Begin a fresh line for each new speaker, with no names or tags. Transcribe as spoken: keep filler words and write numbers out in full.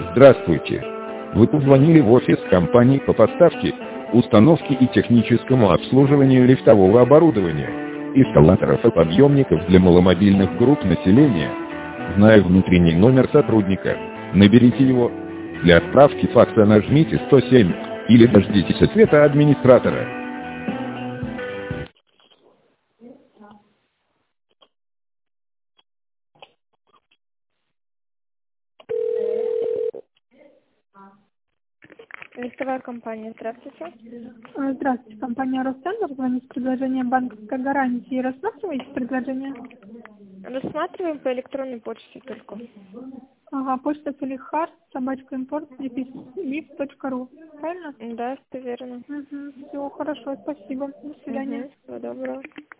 Здравствуйте. Вы позвонили в офис компании по поставке, установке и техническому обслуживанию лифтового оборудования, эскалаторов и подъемников для маломобильных групп населения. Зная внутренний номер сотрудника, наберите его. Для отправки факса нажмите сто семь или дождитесь ответа администратора.
Лифтовая компания, здравствуйте.
А, Здравствуйте, компания Ростендер. Звонит с предложением банковской гарантии. Рассматриваете предложение?
Рассматриваем по электронной почте только.
Ага, почта Салихар, собачка импорт, лифт точка ру. Правильно?
Да, все верно.
Угу. Все, хорошо, спасибо. До свидания.
Угу, всего доброго.